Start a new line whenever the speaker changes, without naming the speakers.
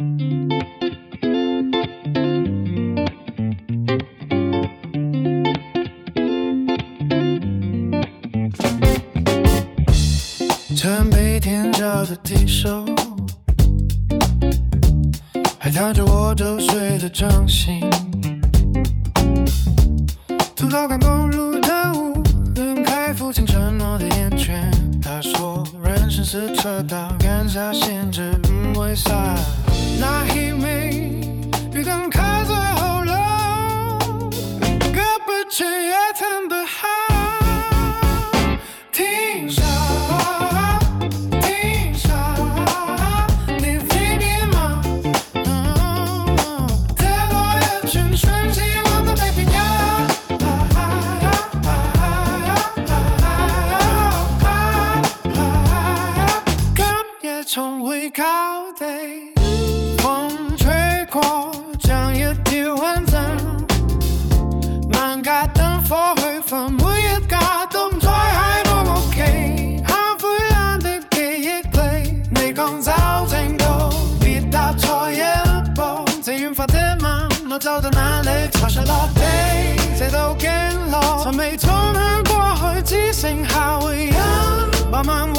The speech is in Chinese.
曾被天照的地手，还踏着我周岁的掌心，徒劳感公路的无人开，父亲承诺的烟圈。他说人生是车道，干啥限制为啥？那一枚别人开最后了，可不去也谈不好。停下。从未靠地，風吹過將一條雲層，萬家燈火去焚，每一家都唔再係我屋企。黑灰藍的記憶裡，你講走正道，別踏錯一步。這遠發的晚，我走到哪裡，才上落地，這道經絡，從未衝向過去，只剩下回音，慢慢。